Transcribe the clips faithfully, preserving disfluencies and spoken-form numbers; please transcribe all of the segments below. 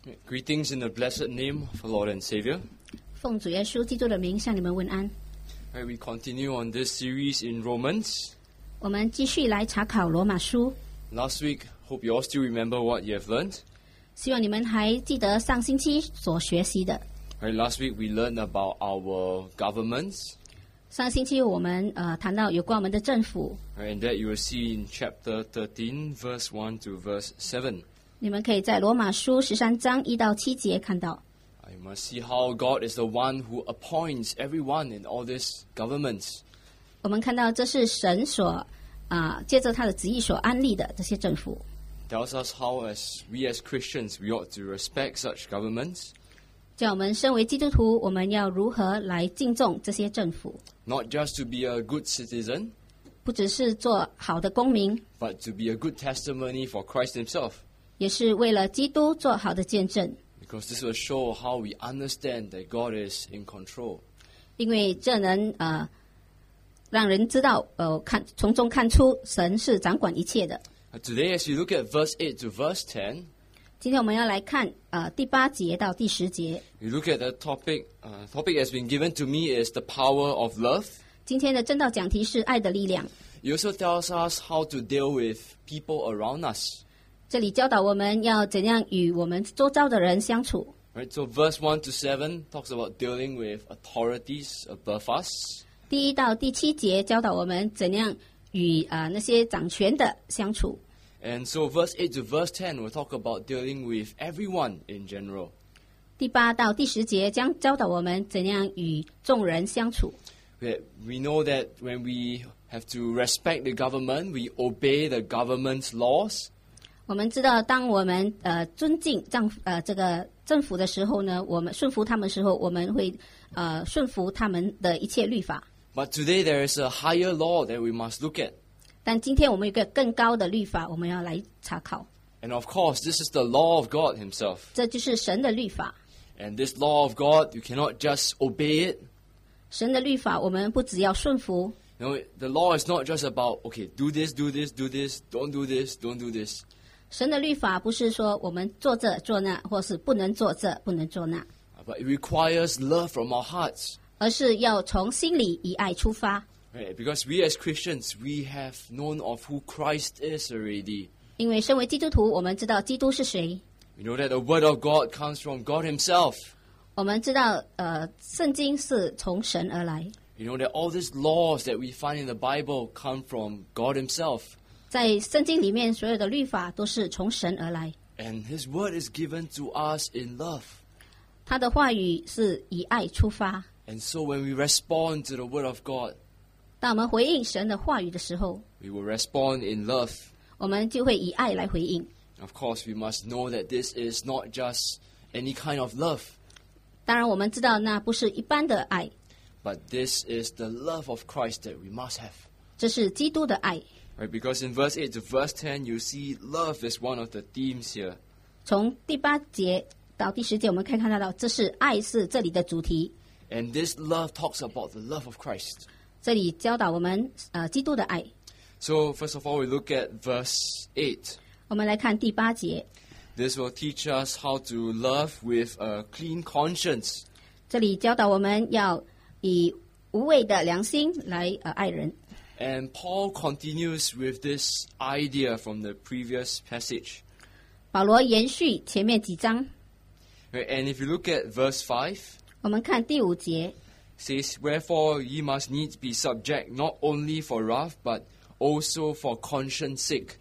Greetings in the blessed name of our Lord and Savior. 奉主耶稣基督的名向你们问安。 Right, we continue on this series in Romans. 我们继续来查考罗马书。 Last week, hope you all still remember what you have learned. 希望你们还记得上星期所学习的。 Right, last week we learned about our governments. 上星期我们呃谈到有关我们的政府， Right, and that you will see in chapter thirteen, verse one to verse seven. 你们可以在罗马书十三章一到七节看到。 You must see how God is the one who appoints everyone in all these governments. 我们看到这是神所啊、呃、借着他的旨意所安立的这些政府。 Tells us how, as we as Christians, we ought to respect such governments. 叫我们身为基督徒，我们要如何来敬重这些政府？ Not just to be a good citizen, 不只是做好的公民， but to be a good testimony for Christ himself. 也是为了基督做好的见证。 Because this will show how we understand that God is in control. 因为这能呃让人知道呃看从中看出神是掌管一切的。 Today, as you look at verse eight to verse ten, 今天我们要来看呃第八节到第十节。 you look at the topic. Uh, topic has been given to me is the power of love. 今天的正道讲题是爱的力量。 It also tells us how to deal with people around us. 这里教导我们要怎样与我们周遭的人相处。 Right, so verse one to seven talks about dealing with authorities above us. 第一到第七节教导我们怎样与呃那些掌权的相处。 And so verse eight to verse ten will talk about dealing with everyone in general. 第八到第十节将教导我们怎样与众人相处。 We we know that when we have to respect the government, we obey the government's laws. 我们知道，当我们呃尊敬政呃这个政府的时候呢，我们顺服他们的时候，我们会呃顺服他们的一切律法。 But today there is a higher law that we must look at. 但今天我们有一个更高的律法，我们要来查考。 And of course, this is the law of God himself. 这就是神的律法。 And this law of God, you cannot just obey it. 神的律法，我们不只要顺服。 You know, the law is not just about, okay, do this, do this, do this, don't do this, don't do this. 神的律法不是说我们做这做那，或是不能做这不能做那， But it requires love from our hearts. 而是要从心里以爱出发。 Right? Because we as Christians, we have known of who Christ is already. 因为身为基督徒，我们知道基督是谁， We know that the word of God comes from God himself. 我们知道呃圣经是从神而来。 You know that all these laws that we find in the Bible come from God himself. 在圣经里面，所有的律法都是从神而来， And his word is given to us in love. 他的话语是以爱出发。 And so when we respond to the word of God, 当我们回应神的话语的时候， we will respond in love. 我们就会以爱来回应。 Of course, we must know that this is not just any kind of love, 当然，我们知道那不是一般的爱， but this is the love of Christ that we must have. 这是基督的爱。 Right? Because in verse eight to verse ten, you see love is one of the themes here. 从第八节到第十节，我们可以看到，这是爱是这里的主题。 And this love talks about the love of Christ. 这里教导我们呃基督的爱。 So first of all, we look at verse eight. 我们来看第八节， This will teach us how to love with a clean conscience. 这里教导我们要以无畏的良心来呃爱人。 And Paul continues with this idea from the previous passage. 保罗延续前面几章， Right? And if you look at verse five, 我们看第五节， says, Wherefore ye must needs be subject not only for wrath, but also for conscience sake.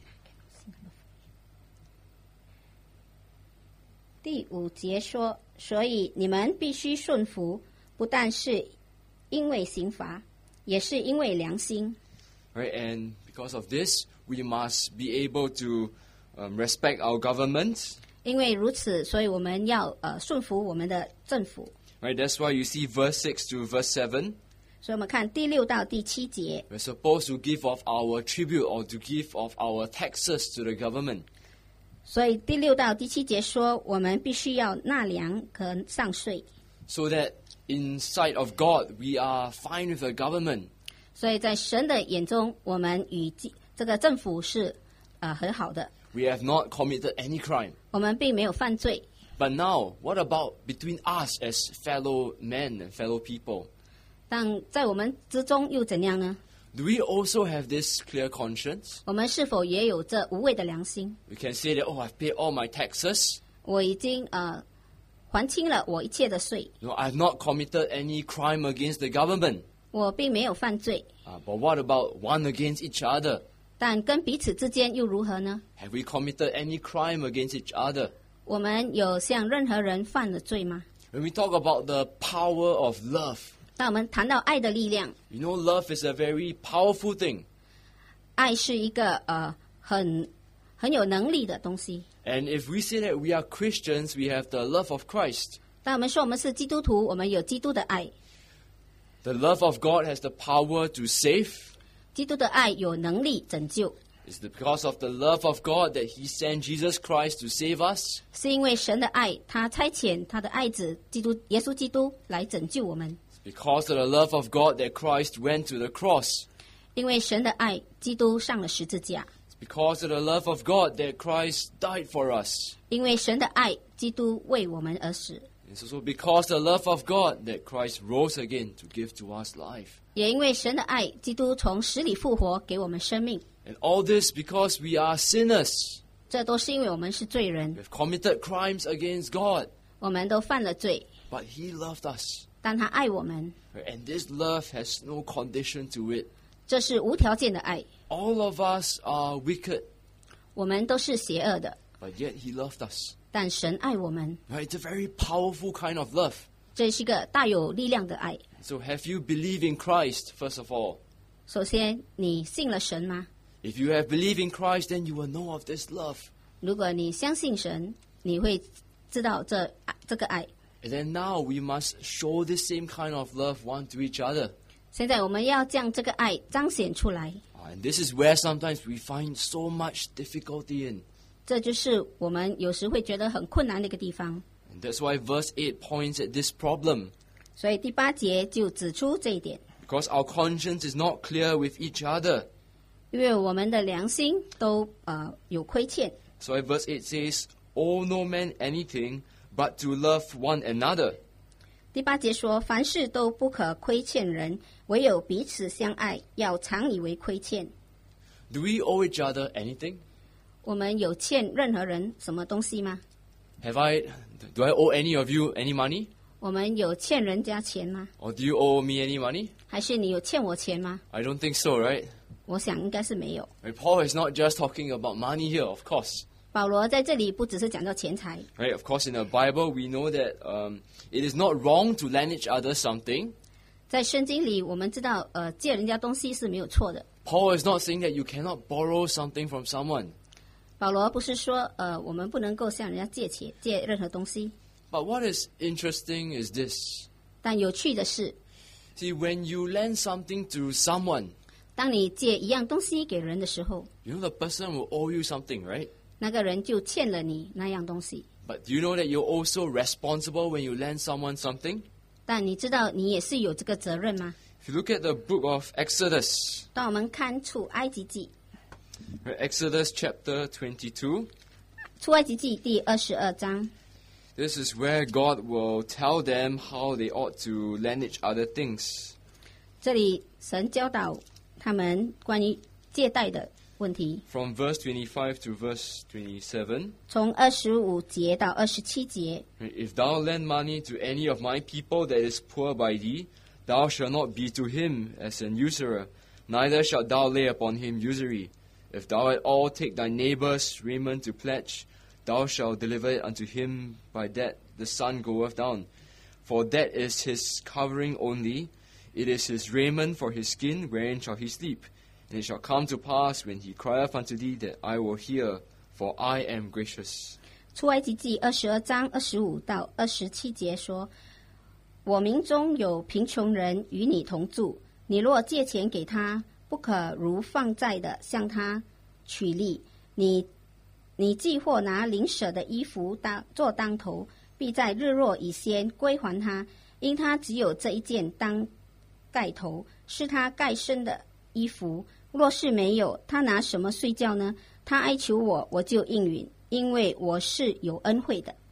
第五节说，所以你们必须顺服，不但是因为刑罚，也是因为良心。 Right? And because of this, we must be able to um, respect our government. 因为如此，所以我们要呃顺服我们的政府。 Right? That's why you see verse six to verse seven. 所以我们看第六到第七节， We're supposed to give off our tribute or to give off our taxes to the government. 所以第六到第七节说，我们必须要纳粮和上税， So that in sight of God, we are fine with the government. 所以在神的眼中，我们与这个政府是呃很好的。 We have not committed any crime. 我们并没有犯罪， But now, what about between us as fellow men and fellow people? 但在我们之中又怎样呢？ Do we also have this clear conscience? 我们是否也有这无畏的良心？ We can say that, oh, I've paid all my taxes. 我已经呃还清了我一切的税， No, I've not committed any crime against the government. 我并没有犯罪。 Uh, but what about one against each other? 但跟彼此之间又如何呢？ Have we committed any crime against each other? 我们有向任何人犯了罪吗？ When we talk about the power of love, 当我们谈到爱的力量， you know, love is a very powerful thing. 爱是一个呃很很有能力的东西。 And if we say that we are Christians, we have the love of Christ. 当我们说我们是基督徒，我们有基督的爱。 The love of God has the power to save. 基督的爱有能力拯救， It's because of the love of God that He sent Jesus Christ to save us. 是因为神的爱，他差遣他的爱子基督耶稣基督来拯救我们。 Because of the love of God that Christ went to the cross. 因为神的爱，基督上了十字架。 It's because of the love of God that Christ died for us. 因为神的爱，基督为我们而死。 It's also because of the love of God that Christ rose again to give to us life. 也因为神的爱，基督从死里复活，给我们生命。 And all this because we are sinners. 这都是因为我们是罪人， We've committed crimes against God. 我们都犯了罪， But He loved us. 但他爱我们， And this love has no condition to it. 这是无条件的爱。 All of us are wicked, 我们都是邪恶的， but yet He loved us. 但神爱我们， Right? It's a very powerful kind of love. 这是一个大有力量的爱。 So have you believed in Christ, first of all? 首先，你信了神吗？ If you have believed in Christ, then you will know of this love. 如果你相信神，你会知道这这个爱。 And then now we must show this same kind of love one to each other. 现在我们要将这个爱彰显出来， And this is where sometimes we find so much difficulty in. 这就是我们有时会觉得很困难的一个地方。 And that's why verse eight points at this problem. 所以第八节就指出这一点， Because our conscience is not clear with each other. 因为我们的良心都呃有亏欠。 So verse eight says, Owe no man anything but to love one another. 第八节说，凡事都不可亏欠人，唯有彼此相爱，要常以为亏欠。 Do we owe each other anything? 我们有欠任何人什么东西吗？ Have I, do I owe any of you any money? 我们有欠人家钱吗？ Or do you owe me any money? 还是你有欠我钱吗？ I don't think so, right? 我想应该是没有。 Right, Paul is not just talking about money here, of course. 保罗在这里不只是讲到钱财， Right? Of course, in the Bible, we know that um, it is not wrong to lend each other something. 在圣经里我们知道，呃，借人家东西是没有错的。 Paul is not saying that you cannot borrow something from someone. 保罗不是说，呃，我们不能够向人家借钱，借任何东西。 But what is interesting is this. 但有趣的是， See, when you lend something to someone, 当你借一样东西给人的时候， you know the person will owe you something, right? 那个人就欠了你那样东西。 But do you know that you're also responsible when you lend someone something? 但你知道你也是有这个责任吗？ If you look at the book of Exodus, 当我们看出埃及记， right, Exodus chapter twenty-two, 出埃及记第二十二章， this is where God will tell them how they ought to lend each other things. 这里神教导他们关于借贷的问题。 From verse twenty-five to verse twenty-seven, 从二十五节到二十七节， right, if thou lend money to any of my people that is poor by thee, thou shalt not be to him as an usurer, neither shalt thou lay upon him usury. If thou at all take thy neighbour's raiment to pledge, thou shalt deliver it unto him by that the sun goeth down. For that is his covering only, it is his raiment for his skin, wherein shall he sleep. And it shall come to pass when he crieth unto thee that I will hear, for I am gracious. 出埃及记二十二章二十五到二十七节说：我民中有贫穷人与你同住，你若借钱给他，不可如放债的向他取利。你你既或拿邻舍的衣服当做当头，必在日落以先归还他，因他只有这一件当盖头，是他盖身的衣服。若是没有，他拿什么睡觉呢？他哀求我，我就应允，因为我是有恩惠的。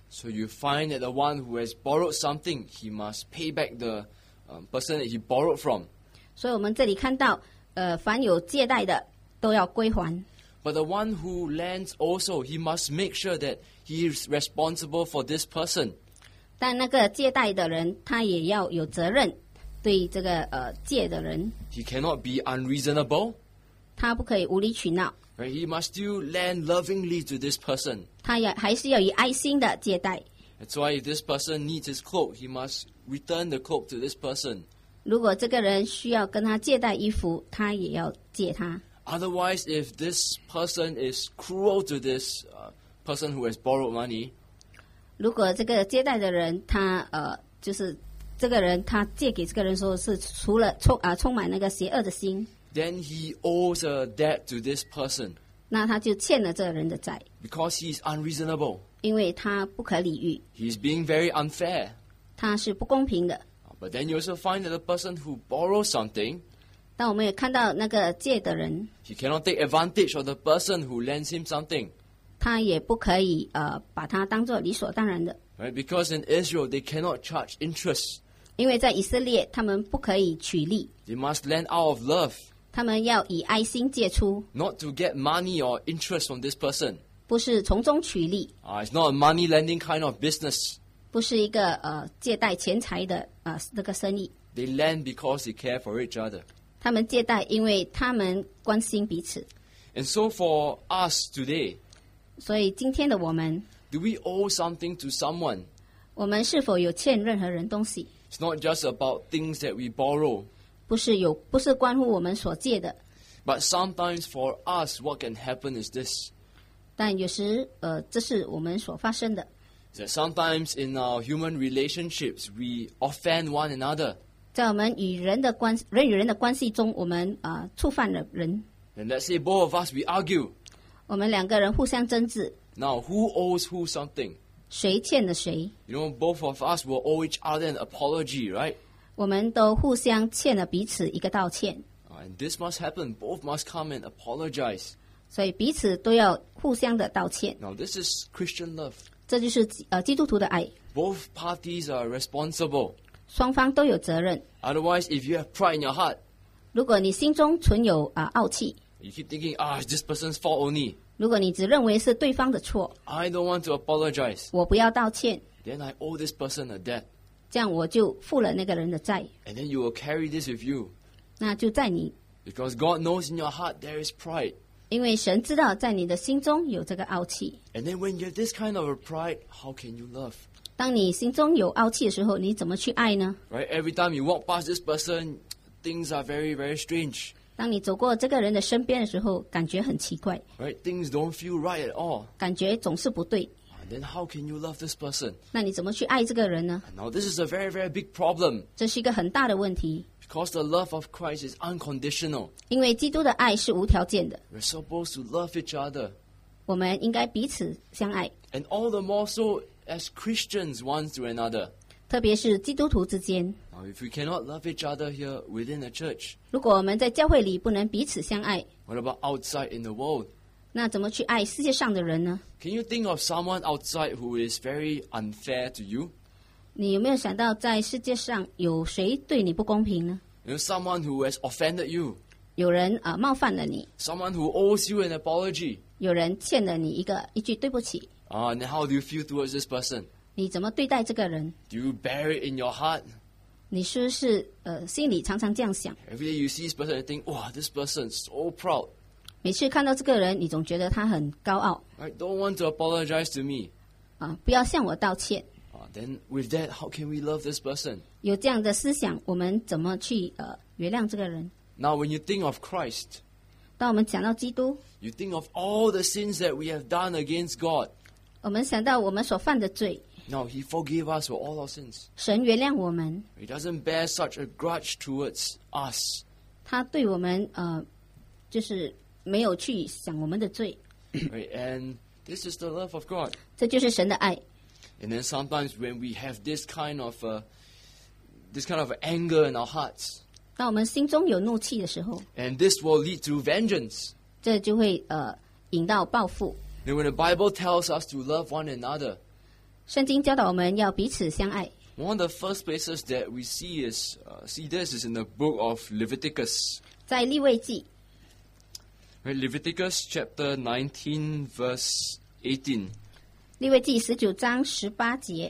So you find that the one who has borrowed something, he must pay back the um, person that he borrowed from. 所以我们这里看到，呃，凡有借贷的都要归还。 But the one who lends also, he must make sure that he is responsible for this person. 但那个借贷的人，他也要有责任，对这个呃借的人， He cannot be unreasonable. 他不可以无理取闹， Right? He must still lend lovingly to this person. 他也还是要以爱心的借贷。 That's why if this person needs his cloak, he must return the cloak to this person. 如果这个人需要跟他借贷衣服，他也要借他。 Otherwise, if this person is cruel to this uh, person who has borrowed money, 如果这个借贷的人，他呃，就是这个人他借给这个人的时候是除了充啊、充满那个邪恶的心， then he owes a debt to this person 那他就欠了这个人的债， because he is unreasonable. 因为他不可理喻， He is being very unfair. 他是不公平的。 But then you also find that the person who borrows something, 但我们也看到那个借的人， he cannot take advantage of the person who lends him something. 他也不可以呃把它当作理所当然的， Right? Because in Israel, they cannot charge interest. 因为在以色列他们不可以取利， They must lend out of love, 他们要以爱心借出， not to get money or interest from this person. 不是从中取利， Uh, it's not a money lending kind of business. 不是一个呃借贷钱财的呃那个生意。 They lend because they care for each other. 他们借贷，因为他们关心彼此。 And so for us today, 所以今天的我们， do we owe something to someone? 我们是否有欠任何人东西？ It's not just about things that we borrow, 不是有，不是关乎我们所借的。 but sometimes for us, what can happen is this. 但有时，呃，这是我们所发生的。 That sometimes in our human relationships, we offend one another. 在我们与人的关人与人的关系中，我们啊、呃、触犯了人。 And let's say both of us, we argue. 我们两个人互相争执， Now, who owes who something? 谁欠了谁？ You know, both of us will owe each other an apology, right? 我们都互相欠了彼此一个道歉， Uh, And this must happen. Both must come and apologize. 所以彼此都要互相的道歉。 Now, this is Christian love. 这就是呃基督徒的爱， Both parties are responsible. 双方都有责任。 Otherwise, if you have pride in your heart, 如果你心中存有啊、呃傲气， you keep thinking, ah, it's this person's fault only. 如果你只认为是对方的错， I don't want to apologize. 我不要道歉， Then I owe this person a debt. 这样我就付了那个人的债， And then you will carry this with you. 那就在你， Because God knows in your heart there is pride. 因为神知道在你的心中有这个傲气。 And then when you have this kind of a pride, how can you love? 当你心中有傲气的时候，你怎么去爱呢？ Right? Every time you walk past this person, things are very, very strange. 当你走过这个人的身边的时候，感觉很奇怪， Right? Things don't feel right at all. 感觉总是不对。 And then how can you love this person? 那你怎么去爱这个人呢？ Now this is a very, very big problem. 这是一个很大的问题， Because the love of Christ is unconditional. 因为基督的爱是无条件的， We're supposed to love each other. 我们应该彼此相爱， And all the more so as Christians one to another. 特别是基督徒之间。 Now if we cannot love each other here within the church, 如果我们在教会里不能彼此相爱， what about outside in the world? 那怎么去爱世界上的人呢？ Can you think of someone outside who is very unfair to you? 你有没有想到，在世界上有谁对你不公平呢？ You know, someone who has offended you. 有人啊、呃冒犯了你， Someone who owes you an apology. 有人欠了你一个一句对不起， Uh, and how do you feel towards this person? 你怎么对待这个人？ Do you bear it in your heart? 你是不是呃心里常常这样想？ Every day you see this person and think, wow, this person is so proud. 每次看到这个人，你总觉得他很高傲 I don't want to apologize to me. 啊、不要向我道歉。 Uh, then with that, how can we love this person? 有这样的思想，我们怎么去呃原谅这个人？ Now when you think of Christ, 当我们讲到基督， you think of all the sins that we have done against God. 我们想到我们所犯的罪， Now he forgave us for all our sins. 神原谅我们， He doesn't bear such a grudge towards us. 他对我们呃就是没有去想我们的罪， Right? And this is the love of God. 这就是神的爱。 And then sometimes when we have this kind of uh, this kind of anger in our hearts, 当我们心中有怒气的时候， and this will lead to vengeance. 这就会呃引到报复。 Then when the Bible tells us to love one another, 圣经教导我们要彼此相爱。 One of the first places that we see is uh, see this is in the book of Leviticus. 在利未记， Right, Leviticus chapter nineteen, verse eighteen. 利未记十九章十八节，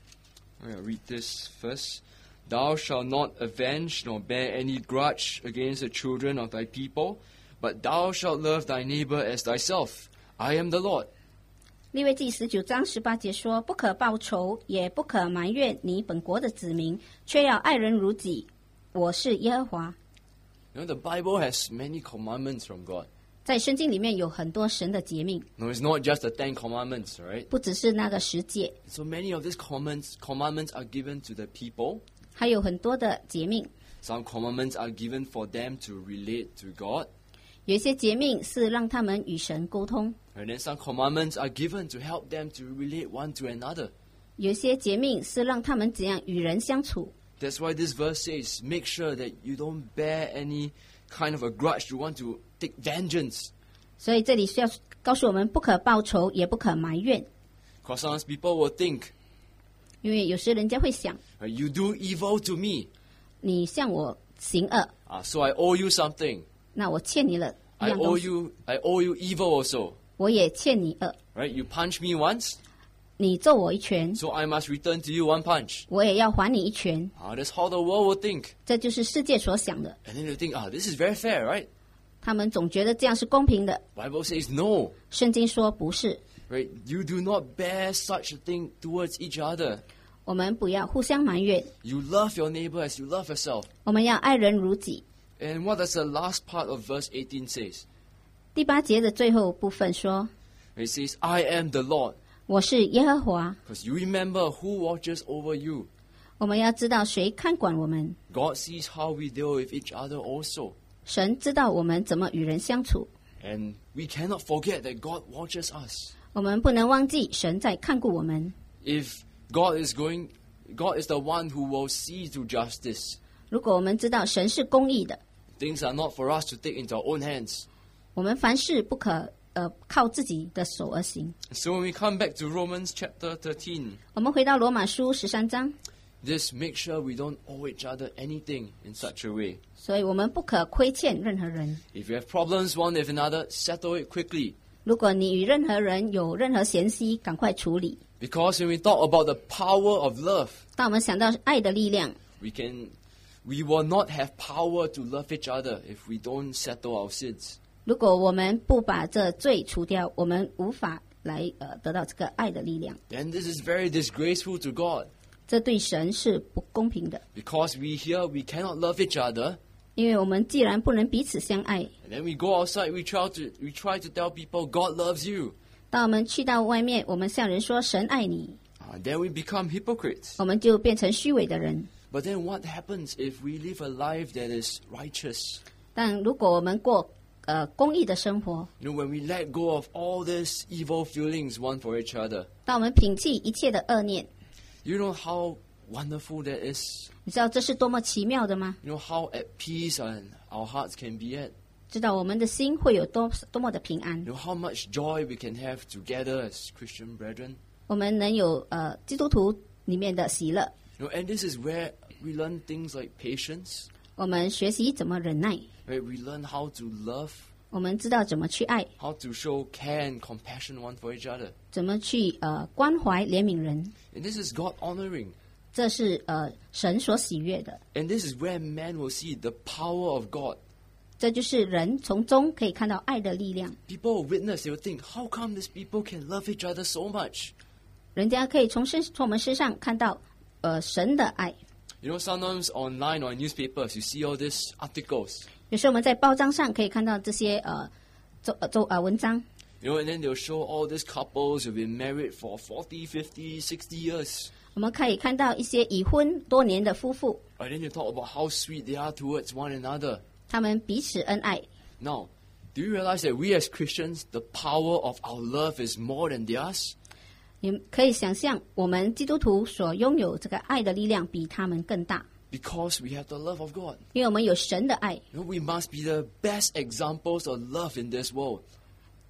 I'll read this first. Thou shalt not avenge nor bear any grudge against the children of thy people, but thou shalt love thy neighbor as thyself. I am the Lord. 利未记十九章十八节说：“不可报仇，也不可埋怨你本国的子民，却要爱人如己。我是耶和华。” You know, the Bible has many commandments from God. 在圣经里面有很多神的诫命， No, it's not just the Ten Commandments, right? 不只是那个十诫， So many of these commandments, commandments are given to the people. 还有很多的诫命。 Some commandments are given for them to relate to God. 有一些诫命是让他们与神沟通， And then some commandments are given to help them to relate one to another. 有一些诫命是让他们怎样与人相处。 That's why this verse says, make sure that you don't bear any kind of a grudge. You want to take vengeance. 所以这里需要告诉我们，不可报仇，也不可埋怨， Because sometimes people will think, 因为有时人家会想， "Uh, you do evil to me, 你向我行恶， uh, so I owe you something. 那我欠你了一 I 样 owe 东西， you, I owe you evil also. 我也欠你恶。 Right? You punch me once, 你揍我一拳， so I must return to you one punch. 我也要还你一拳。 Uh, that's how the world will think. 这就是世界所想的。 And then they think, ah, this is very fair, right? 他们总觉得这样是公平的。 Bible says no. 圣经说不是， Right? You do not bear such a thing towards each other. 我们不要互相埋怨， You love your neighbor as you love yourself. 我们要爱人如己。 And what does the last part of verse eighteen says? 第八节的最后部分说 It says, I am the Lord.：“ 我是耶和华。 Because you remember who watches over you. ” 我们要知道谁看管我们， God sees how we deal with each other also. 神知道我们怎么与人相处。 And we cannot forget that God watches us. 我们不能忘记神在看顾我们。 If God is going, God is the one who will see to justice. 如果我们知道神是公义的， Things are not for us to take into our own hands. 我们凡事不可呃靠自己的手而行。 So when we come back to Romans chapter thirteen, 我们回到罗马书十三章， just make sure we don't owe each other anything in such a way. 所以我们不可亏欠任何人。 If you have problems one with another, settle it quickly. 如果你与任何人有任何嫌隙，赶快处理。 Because when we talk about the power of love, 当我们想到爱的力量， we can, we will not have power to love each other if we don't settle our sins. 如果我们不把这罪除掉，我们无法来呃得到这个爱的力量。 Then this is very disgraceful to God. 这对神是不公平的， Because we here, we cannot love each other. 因为我们既然不能彼此相爱， And then we go outside, we try to, we try to tell people God loves you. 当我们去到外面，我们向人说神爱你， Uh, then we become hypocrites. 我们就变成虚伪的人。 But then what happens if we live a life that is righteous? 但如果我们过呃公义的生活， You know, when we let go of all these evil feelings one for each other, 当我们摒弃一切的恶念， you know how wonderful that is? 你知道这是多么奇妙的吗？ You know how at peace and our hearts can be at? 知道我们的心会有多多么的平安， You know how much joy we can have together as Christian brethren? 我们能有呃基督徒里面的喜乐， You know, and this is where we learn things like patience, 我们学习怎么忍耐， right? We learn how to love, 我们知道怎么去爱， how to show care and compassion one for each other. 怎么去呃关怀怜悯人， And this is God honoring. 这是呃神所喜悦的， And this is where man will see the power of God. 这就是人从中可以看到爱的力量。 People will witness, they will think, how come these people can love each other so much? 人家可以从身从我们身上看到呃神的爱。 You know, sometimes online or in newspapers, you see all these articles. 有时候我们在报章上可以看到这些呃周呃周呃文章， You know, and then they'll show all these couples who've been married for forty, fifty, sixty years. 我们可以看到一些已婚多年的夫妇， And then you talk about how sweet they are towards one another. 他们彼此恩爱。 Now, do you realize that we as Christians, the power of our love is more than theirs? 你可以想象，我们基督徒所拥有这个爱的力量比他们更大， Because we have the love of God. 因为我们有神的爱。 You know, we must be the best examples of love in this world.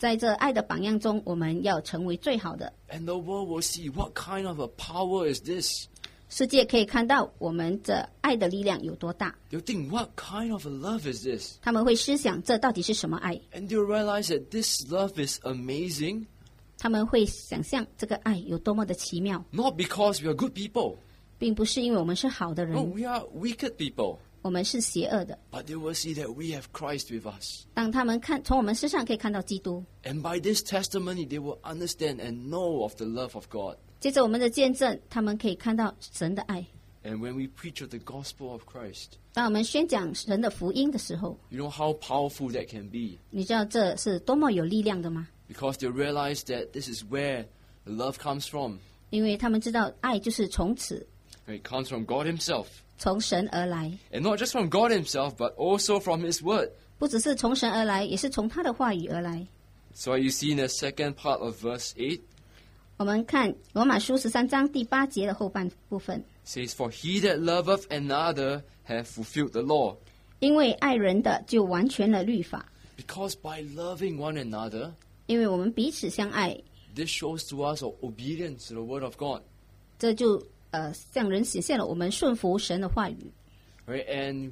在这爱的榜样中，我们要成为最好的。 And the world will see what kind of a power is this. 世界可以看到我们这爱的力量有多大。 They'll think, what kind of a love is this? 他们会思想这到底是什么爱。 And they'll realize that this love is amazing. 他们会想象这个爱有多么的奇妙。 Not because we are good people. 并不是因为我们是好的人。 No, we are wicked people. 我们是邪恶的。 But they will see that we have Christ with us. 当他们看从我们身上可以看到基督。 And by this testimony, they will understand and know of the love of God. 接着我们的见证，他们可以看到神的爱。 And when we preach of the gospel of Christ, 当我们宣讲神的福音的时候， you know how powerful that can be. 你知道这是多么有力量的吗？ Because they realize that this is where the love comes from. 因为他们知道爱就是从此 It comes from God himself. 从神而来， And not just from God himself, but also from his word. 不只是从神而来，也是从他的话语而来。 So you see in the second part of verse eight, 我们看罗马书十三章第八节的后半部分， says, For he that loveth another hath fulfilled the law. 因为爱人的就完全了律法， Because by loving one another, 因为我们彼此相爱， this shows to us our obedience to the word of God. 这就呃向人显现了我们顺服神的话语。 Right? And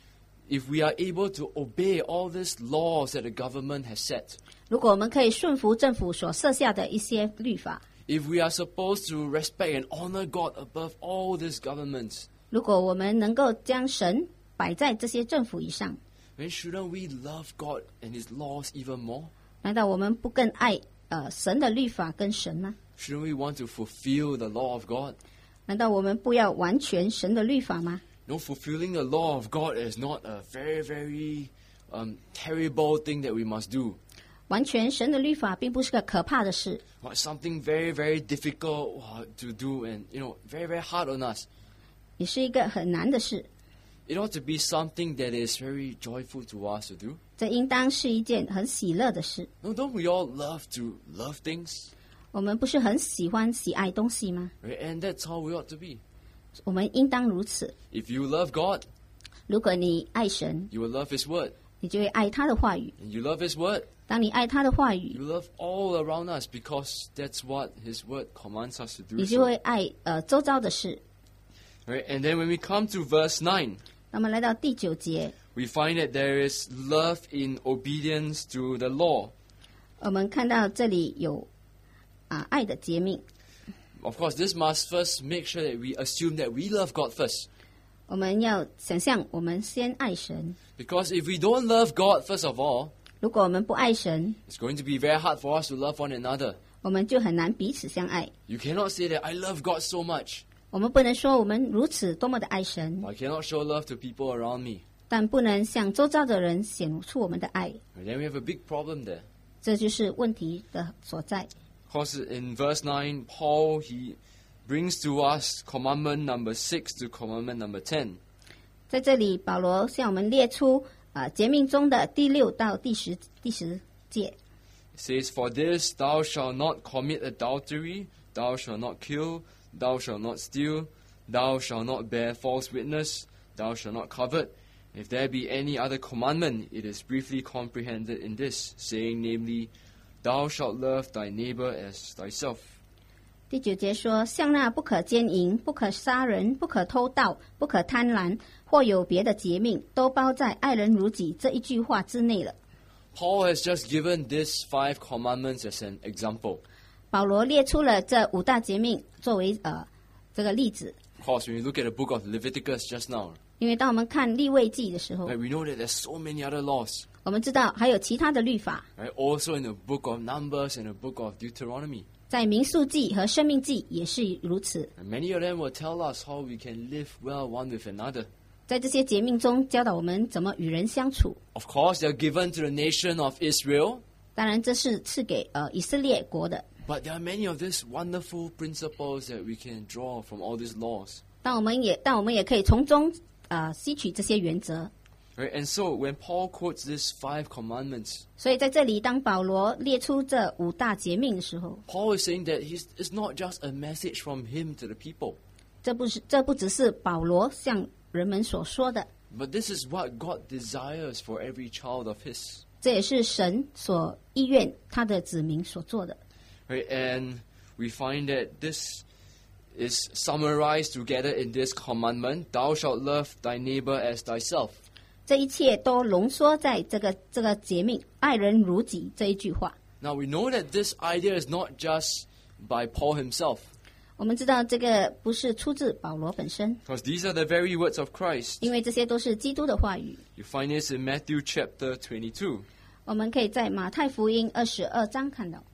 if we are able to obey all these laws that the government has set, 如果我们可以顺服政府所设下的一些律法， if we are supposed to respect and honor God above all these governments, 如果我们能够将神摆在这些政府以上， then shouldn't we love God and his laws even more? 难道我们不更爱呃神的律法跟神吗？ Shouldn't we want to fulfill the law of God? 难道我们不要完全神的律法吗？ No, fulfilling the law of God is not a very, very um, terrible thing that we must do. 完全神的律法并不是个可怕的事， Or something very, very difficult uh, to do and, you know, very, very hard on us. 也是一个很难的事。 It ought to be something that is very joyful to us to do. 这应当是一件很喜乐的事。 No, don't we all love to love things? 我们不是很喜欢喜爱东西吗？ Right? And that's how we ought to be. 我们应当如此。 If you love God, 如果你爱神， you will love his word. 你就会爱他的话语。 And you love his word, 当你爱他的话语， you love all around us because that's what his word commands us to do. 你就 So. 会爱呃周遭的事。 Right? And then when we come to verse nine, 那么来到第九节， we find that there is love in obedience to the law. 我们看到这里有啊爱的诫命。 Of course, this must first make sure that we assume that we love God first. 我们要想象我们先爱神。 Because if we don't love God, first of all, 如果我们不爱神， it's going to be very hard for us to love one another. 我们就很难彼此相爱。 You cannot say that I love God so much, 我们不能说我们如此多么的爱神， but I cannot show love to people around me. 但不能向周遭的人显出我们的爱， And then we have a big problem there. 这就是问题的所在。 Because in verse nine, Paul, he brings to us commandment number six to commandment number ten. 在这里，保罗向我们列出啊诫命中的第六到第十第十诫。 It says, For this thou shalt not commit adultery, thou shalt not kill, thou shalt not steal, thou shalt not bear false witness, thou shalt not covet. If there be any other commandment, it is briefly comprehended in this, saying, namely, Thou shalt love thy neighbor as thyself. 第九节说：像那不可奸淫、不可杀人、不可偷盗、不可贪婪，或有别的诫命，都包在爱人如己这一句话之内了。 Paul has just given these five commandments as an example. 保罗列出了这五大诫命作为呃这个例子， Of course, when you look at the book of Leviticus just now, 因为当我们看利未记的时候， right, we know that there's so many other laws. 我们知道还有其他的律法， Right? Also in the book of Numbers and the book of Deuteronomy. 在民数记和生命记也是如此。 And many of them will tell us how we can live well one with another. 在这些诫命中教导我们怎么与人相处。 Of course, they're given to the nation of Israel, 当然，这是赐给呃以色列国的。 but there are many of these wonderful principles that we can draw from all these laws. 但我们也但我们也可以从中呃吸取这些原则。 Right? And so when Paul quotes these five commandments, 所以在这里，当保罗列出这五大诫命的时候， Paul is saying that he's, it's not just a message from him to the people, 这不是这不只是保罗向人们所说的， but this is what God desires for every child of his. 这也是神所意愿他的子民所做的。 Right? And we find that this is summarized together in this commandment, thou shalt love thy neighbor as thyself. 这一切都浓缩在这个这个诫命爱人如己这一句话。 Now we know that this idea is not just by Paul himself, 我们知道这个不是出自保罗本身， because these are the very words of Christ. 因为这些都是基督的话语。 You find this in Matthew chapter twenty-two. 我们可以在马太福音二十二章看到。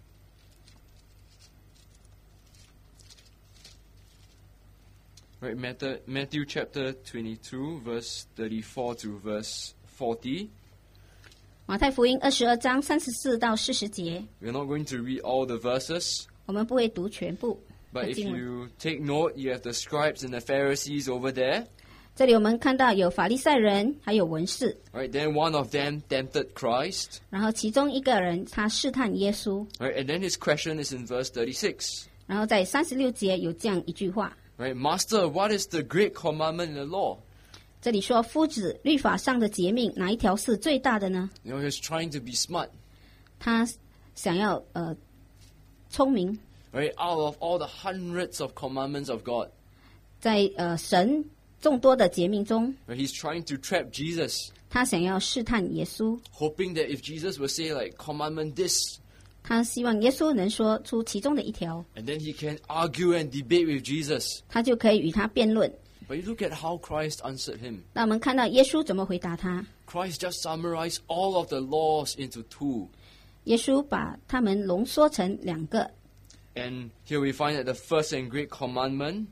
Right, Matthew, Matthew chapter twenty-two, verse thirty-four to verse forty. 马太福音二十二章三十四到四十节， We're not going to read all the verses, 我们不会读全部 but 的 if 经文。 you take note, you have the scribes and the Pharisees over there. 这里我们看到有法利赛人，还有文士， Right, then one of them tempted Christ. 然后其中一个人他试探耶稣， Right, and then his question is in verse thirty-six. 然后在三十六节有这样一句话， Right, Master, what is the great commandment in the law? 这里说夫子律法上的诫命哪一条是最大的呢？ You know, he's trying to be smart. 他想要呃聪明， Right, out of all the hundreds of commandments of God, 在呃神众多的诫命中， right, he's trying to trap Jesus, 他想要试探耶稣， hoping that if Jesus will say like commandment this, 他希望耶稣能说出其中的一条， and then he can argue and debate with Jesus. 他就可以与他辩论。 But you look at how Christ answered him. 那我们看到耶稣怎么回答他？ Christ just summarized all of the laws into two. 耶稣把他们浓缩成两个。 And here we find that the first and great commandment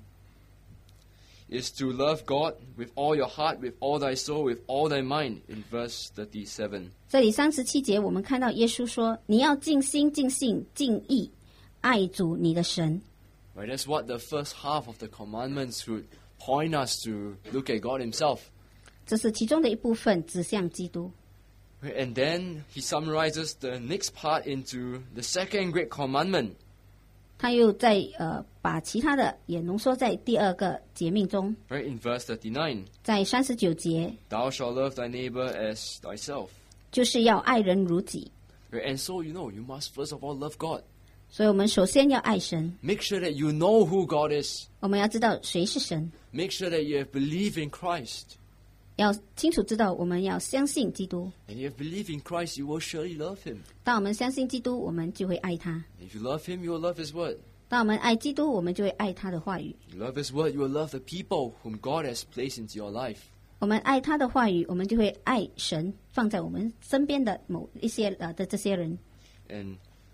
is to love God with all your heart, with all thy soul, with all thy mind, in verse thirty-seven. 这里三十七节，我们看到耶稣说：“你要尽心、尽性、尽意爱主你的神。” Right, that's what the first half of the commandments would point us to look at God himself. 这是其中的一部分，指向基督。 Right, and then he summarizes the next part into the second great commandment. 他又在呃把其他的也浓缩在第二个诫命中， Right, in verse thirty-nine. 在三十九节， Thou shalt love thy neighbor as thyself. 就是要爱人如己。 Right, and so, you know, you must first of all love God. 所以我们首先要爱神， Make sure that you know who God is. 我们要知道谁是神， Make sure that you have believed in Christ. 要清楚知道我们要相信基督。 And you have believed in Christ, you will surely love him. 当我们相信基督，我们就会爱他； If you love him, you will love his word. 当我们爱基督，我们就会爱他的话语。 You love his word, you will love the people whom God has placed into your life. 我们爱他的话语，我们就会爱神放在我们身边的某一些呃的这些人。 And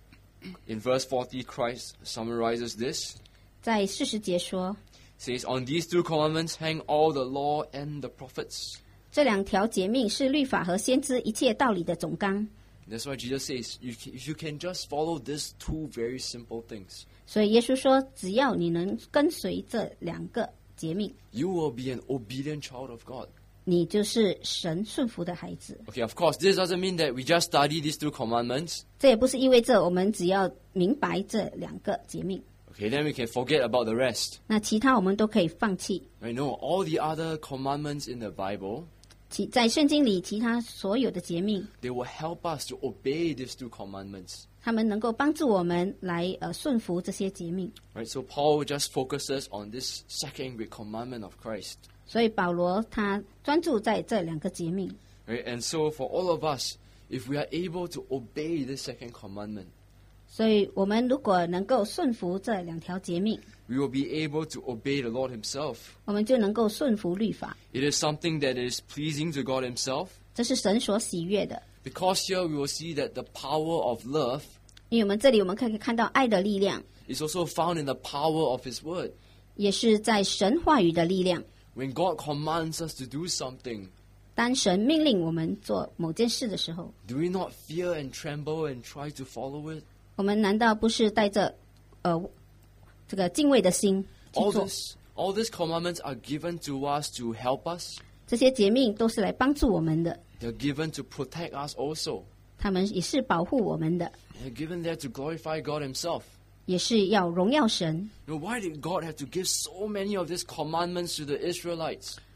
in verse forty, Christ summarizes this. 在四十节说， Says, on these two commandments hang all the law and the prophets. 这两条诫命是律法和先知一切道理的总纲。 That's why Jesus says, you can, if you can just follow these two very simple things, 所以耶稣说，只要你能跟随这两个诫命， you will be an obedient child of God. 你就是神顺服的孩子。 Okay, of course, this doesn't mean that we just study these two commandments. 这也不是意味着我们只要明白这两个诫命， Okay, then we can forget about the rest. 那其他我们都可以放弃。 Right? No, all the other commandments in the Bible, 其在圣经里，其他所有的诫命， they will help us to obey these two commandments. 他们能够帮助我们来呃顺服这些诫命。 Right? So Paul just focuses on this second great commandment of Christ. 所以保罗他专注在这两个诫命。 Right? And so for all of us, if we are able to obey this second commandment, 所以我们如果能够顺服这两条诫命， we will be able to obey the Lord himself. 我们就能够顺服律法。 It is something that is pleasing to God himself. 这是神所喜悦的。 Because here we will see that the power of love 因为我们这里我们可以看到爱的力量， is also found in the power of his word. 也是在神话语的力量。 When God commands us to do something, 当神命令我们做某件事的时候， do we not fear and tremble and try to follow it? 我们难道不是带着呃这个敬畏的心去 All 做？ this, all these commandments are given to us to help us. 这些诫命都是来帮助我们的， They're given to protect us also. 他们也是保护我们的， They're given there to glorify God himself. 也是要荣耀神。 Now, why did God have to give so many of these commandments to the Israelites?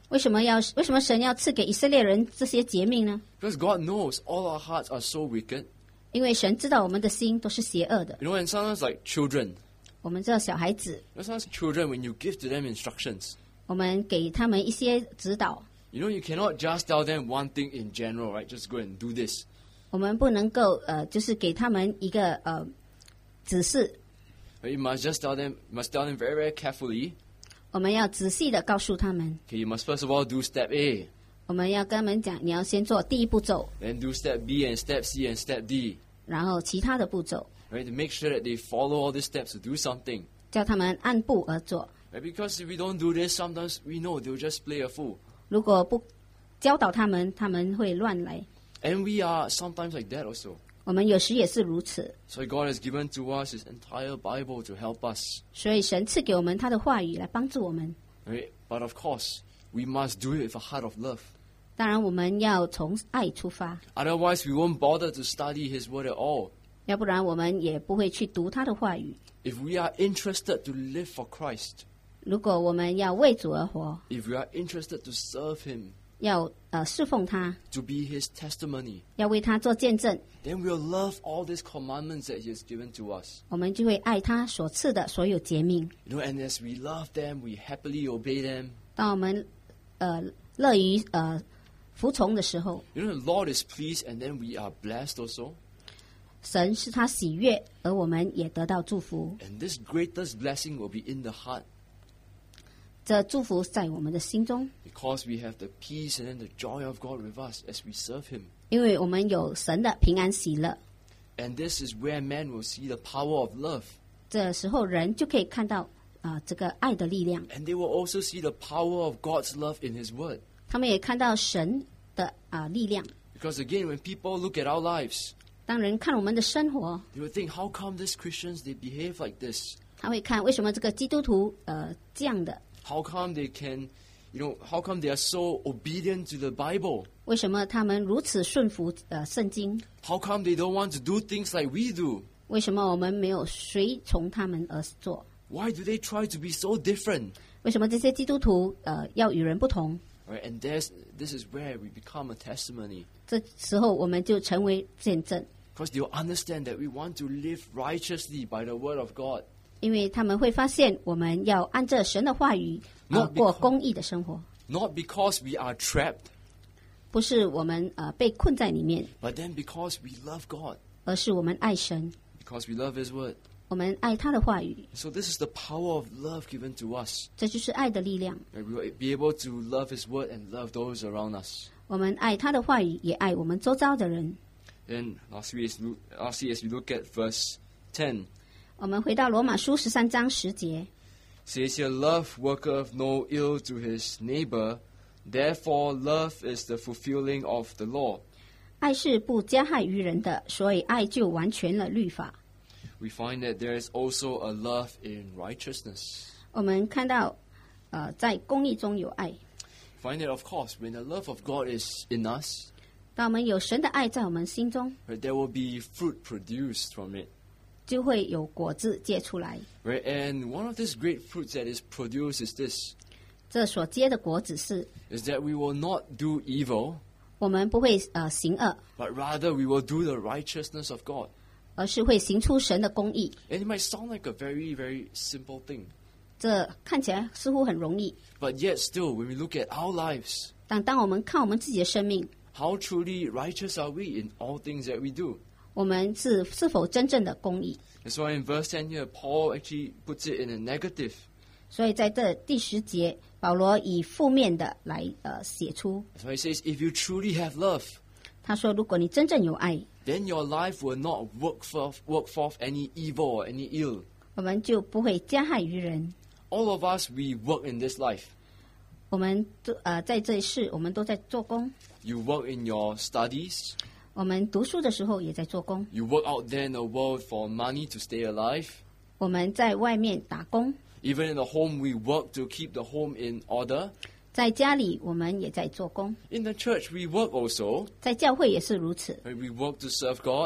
为什么要为什么神要赐给以色列人这些诫命呢？ Because God knows all our hearts are so wicked. 因为神知道我们的心都是邪恶的。 You know, and sometimes like children, 我们知道小孩子， you know, sometimes children, when you give to them instructions, 我们给他们一些指导， you know, you cannot just tell them one thing in general, right? Just go and do this. 我们不能够呃，就是给他们一个呃指示， But you must just tell them, you must tell them very, very carefully. 我们要仔细的告诉他们， Okay, you must first of all do step A, 我们要跟他们讲，你要先做第一步骤， then do step B and step C and step D, 然后其他的步骤， right? To make sure that they follow all these steps to do something. 叫他们按步而做。 Right? Because if we don't do this, sometimes we know they'll just play a fool. 如果不教导他们，他们会乱来。 And we are sometimes like that also. 我们有时也是如此， So God has given to us His entire Bible to help us. 所以神赐给我们他的话语来帮助我们。 Right? But of course, we must do it with a heart of love. 当然，我们要从爱出发， Otherwise, we won't bother to study His Word at all. 要不然我们也不会去读他的话语。 If we are interested to live for Christ, 如果我们要为主而活， if we are interested to serve Him, 要呃侍奉他， to be His testimony, 要为他做见证， then we'll love all these commandments that He has given to us. 我们就会爱他所赐的所有诫命。 You know, and as we love them, we happily obey them. 当我们呃乐于呃服从的时候， You know, the Lord is pleased, and then we are blessed also. 神是他喜悦，而我们也得到祝福。 And this greatest blessing will be in the heart, 这祝福在我们的心中， because we have the peace and then the joy of God with us as we serve Him. 因为我们有神的平安喜乐。 And this is where man will see the power of love. 这时候人就可以看到啊、呃这个爱的力量， And they will also see the power of God's love in His Word. 他们也看到神的啊、力量。 Because again, when people look at our lives, 当人看我们的生活， they will think, how come these Christians, they behave like this? 他会看为什么这个基督徒呃这样的， How come they can, you know, how come they are so obedient to the Bible? 为什么他们如此顺服呃圣经？ How come they don't want to do things like we do? 为什么我们没有随从他们而做？ Why do they try to be so different? 为什么这些基督徒呃要与人不同？ Right? And there's, this is where we become a testimony. 这时候我们就成为见证， Because they'll understand that we want to live righteously by the word of God. 因为他们会发现我们要按照神的话语呃 Not because- 过公义的生活， Not because we are trapped, 不是我们呃被困在里面， but then because we love God, 而是我们爱神， because we love His word. 我们爱他的话语， So this is the power of love given to us. 这就是爱的力量。 Right? We will be able to love His word and love those around us. 我们爱他的话语，也爱我们周遭的人。 Then lastly, as, look, lastly, as we look at verse ten, 我们回到罗马书十三章十节， says here, love worketh no ill to his neighbor, therefore love is the fulfilling of the law. 爱是不加害于人的，所以爱就完全了律法。 We find that there is also a love in righteousness. 我们看到，呃，在公义中有爱。 Find that, of course, when the love of God is in us, 当我们有神的爱在我们心中， right, there will be fruit produced from it. 就会有果子结出来。 Right? And one of these great fruits that is produced is this, 这所结的果子是， is that we will not do evil, 我们不会呃行恶， but rather we will do the righteousness of God. 而是会行出神的公义。 And it might sound like a very, very simple thing. 这看起来似乎很容易， But yet still, when we look at our lives, 但当我们看我们自己的生命， how truly righteous are we in all things that we do? 我们是是否真正的公义？ That's why in verse ten here, Paul actually puts it in a negative. 所以在这第十节，保罗以负面的来呃写出， That's why he says, if you truly have love, 他说：如果你真正有爱， then your life will not work forth, work forth any evil or any ill. 我们就不会加害于人。 All of us, we work in this life. 我们都呃在这一世，我们都在做工。 You work in your studies. 我们读书的时候也在做工， You work out there in the world for money to stay alive. 我们在外面打工， Even in the home, we work to keep the home in order. 在家里我们也在做工， In the church, we work also. 在教会也是如此。 Right? We work to serve God.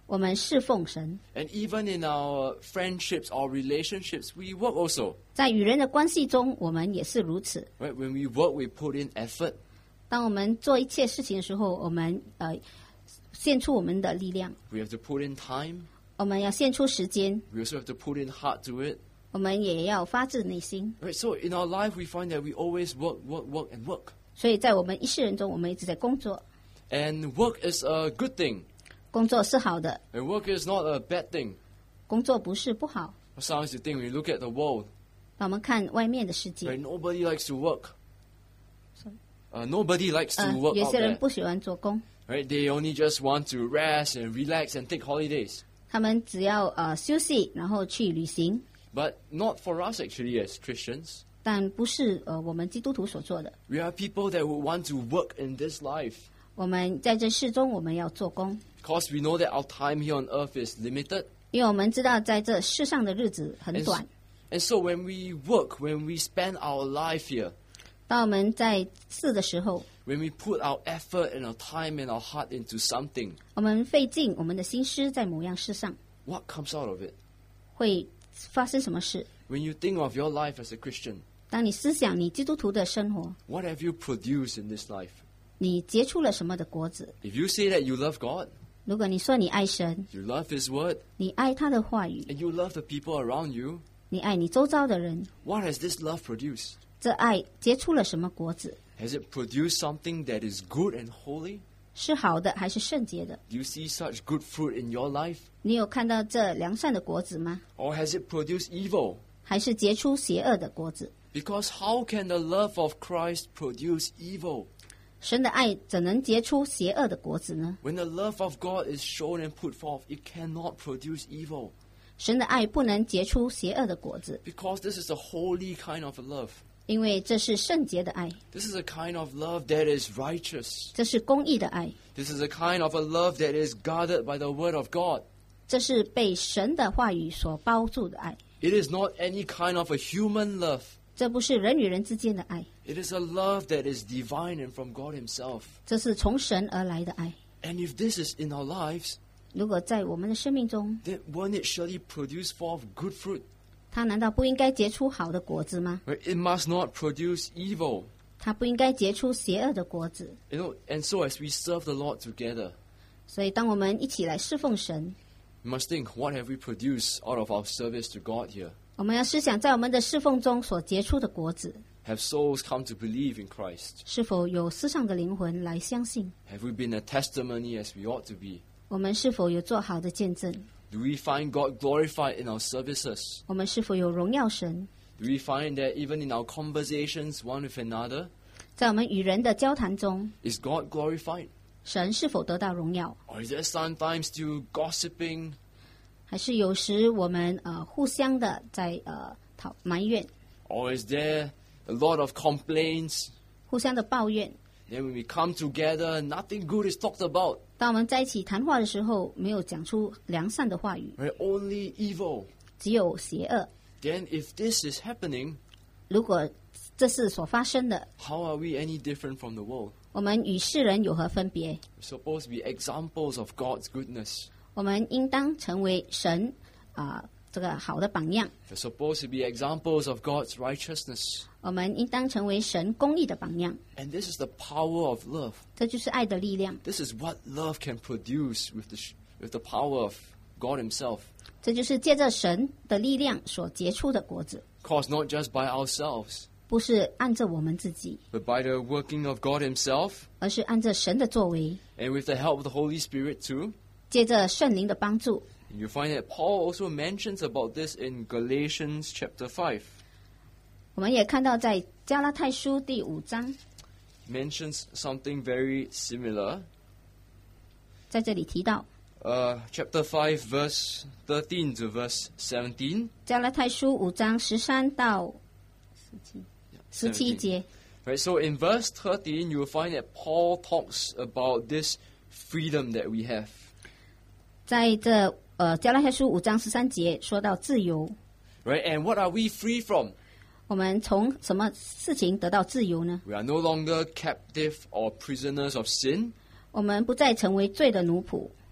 我们侍奉神。 And even in our friendships or relationships, we work also. 在与人的关系中，我们也是如此。 Right? When we work, we put in effort. 当我们做一切事情的时候，我们呃献出我们的力量， We have to put in time. 我们要献出时间， We also have to put in heart to it. 我们也要发自内心。 Right? So in our life, we find that we always work, work, work, and work. 所以在我们一世人中，我们一直在工作。 And work is a good thing. 工作是好的， And work is not a bad thing. 工作不是不好。 Sometimes you think when you look at the world, 那我们看外面的世界， right, nobody likes to work. Sorry. Uh, nobody likes to 呃， work 有 out 些人 there. 不喜欢做工， Right? They only just want to rest and relax and take holidays. 他们只要呃休息，然后去旅行， But not for us actually as Christians. 但不是呃我们基督徒所做的。 We are people that would want to work in this life. 我们在这世中，我们要做工， Because we know that our time here on earth is limited. 因为我们知道在这世上的日子很 And, 短。 and so when we work, when we spend our life here, 当我们在世的时候， when we put our effort and our time and our heart into something, 我们费尽我们的心思在某样事上， what comes out of it? 会发生什么事？ When you think of your life as a Christian, 当你思想你基督徒的生活， what have you produced in this life? 你结出了什么的果子？ If you say that you love God, 如果你说你爱神， you love His Word, 你爱他的话语， and you love the people around you, 你爱你周遭的人， what has this love produced? 这爱结出了什么果子？ Has it produced something that is good and holy? 是好的还是圣洁的？ Do you see such good fruit in your life? 你有看到这良善的果子吗？ Or has it produced evil? 还是结出邪恶的果子？ Because how can the love of Christ produce evil? 神的爱怎能结出邪恶的果子呢？ When the love of God is shown and put forth, it cannot produce evil. 神的爱不能结出邪恶的果子， Because this is a holy kind of a love. 因为这是圣洁的爱， This is a kind of love that is righteous. 这是公义的爱， This is a kind of a love that is guarded by the Word of God. 这是被神的话语所包住的爱， It is not any kind of a human love. 这不是人与人之间的爱， It is a love that is divine and from God Himself. 这是从神而来的爱。 And if this is in our lives, 如果在我们的生命中， then won't it surely produce forth good fruit? 它难道不应该结出好的果子吗？ Right? It must not produce evil. 它不应该结出邪恶的果子。 You know, and so as we serve the Lord together, 所以，当我们一起来侍奉神， we must think, what have we produced out of our service to God here? 我们要思想在我们的侍奉中所结出的果子， Have souls come to believe in Christ? 是否有世上的灵魂来相信？ Have we been a testimony as we ought to be? 我们是否有做好的见证？ Do we find God glorified in our services? 我们是否有荣耀神？ Do we find that even in our conversations one with another, 在我们与人的交谈中， is God glorified? 神是否得到荣耀？ Or is there sometimes still gossiping? 还是有时我们呃互相的在呃讨埋怨， Or is there a lot of complaints? 互相的抱怨？ Then when we come together, nothing good is talked about. 当我们在一起谈话的时候，没有讲出良善的话语， Right? Only evil. 只有邪恶。 Then if this is happening, 如果这是所发生的， how are we any different from the world? 我们与世人有何分别？ We're supposed to be examples of God's goodness. 我们应当成为神啊、呃、这个好的榜样。 We're supposed to be examples of God's righteousness. 我们应当成为神公义的榜样。 And this is the power of love. 这就是爱的力量， This is what love can produce with the, sh- with the power of God Himself. 这就是借着神的力量所结出的果子， Caused not just by ourselves, 不是按着我们自己， but by the working of God Himself, 而是按着神的作为， and with the help of the Holy Spirit too. 借着圣灵的帮助。 And you find that Paul also mentions about this in Galatians chapter five. 我们也看到在加拉太书第五章， He mentions something very similar. 在这里提到 Uh, chapter five, verse thirteen to verse seventeen. 加拉太书五章十三到十七十七 seventeen. 节。 Right, so in verse thirteen, you will find that Paul talks about this freedom that we have. 在这呃加拉太书五章十三节说到自由， Right, and what are we free from? 我们从什么事情得到自由呢？ We are no longer captive or prisoners of sin, 我们不再成为罪的奴仆，